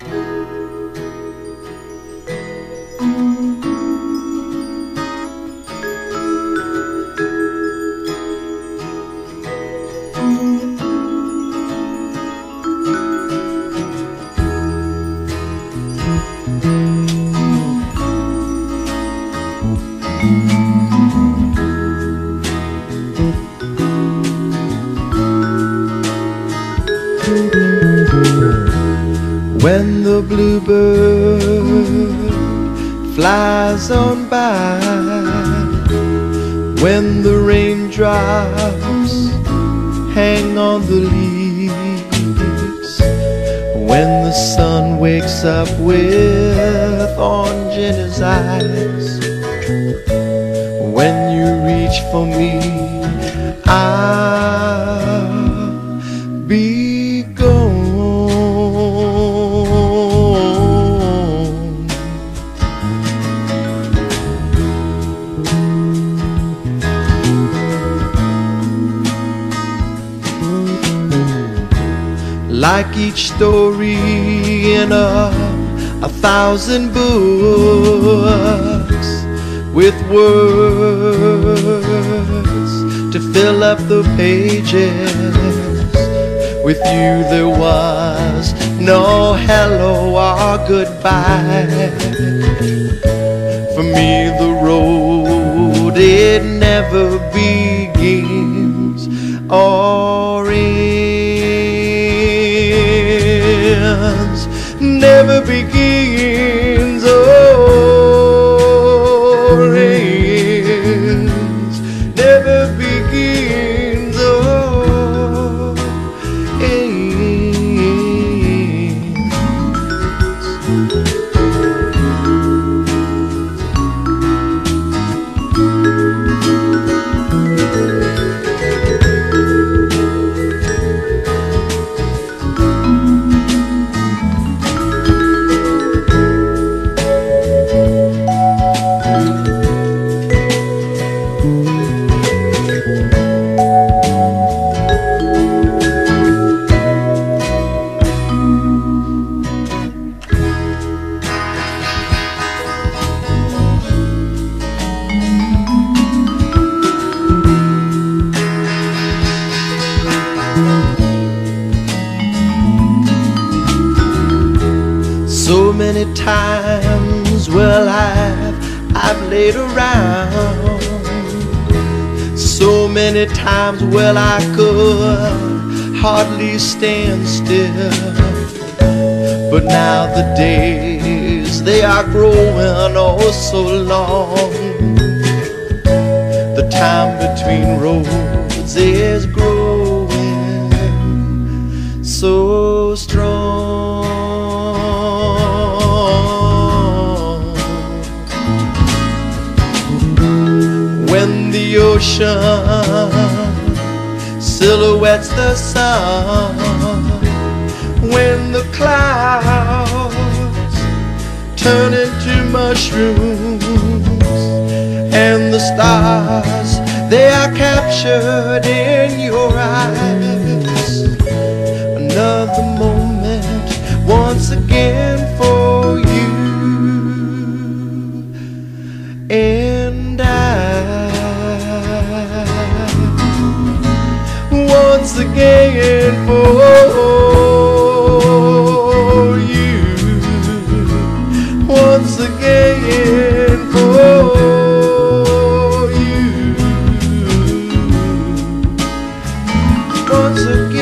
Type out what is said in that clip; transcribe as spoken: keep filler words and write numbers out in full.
When the bluebird flies on by, when the raindrops hang on the leaves, when the sun wakes up with orange in his eyes, when you reach for me, I'll be gone. Like each story in a, a thousand books, with words to fill up the pages. With you there was no hello or goodbye. For me the road, it never begins or ends, never begins or ends, never begins or ends. So many times, well, I've, I've laid around. So many times, well, I could hardly stand still. But now the days, they are growing oh so long. The time between roads is growing so strong. When the ocean silhouettes the sun, when the clouds turn into mushrooms, and the stars, they are captured in your eyes. Another moment once again for you and I. Once again for you, once again for you, once again.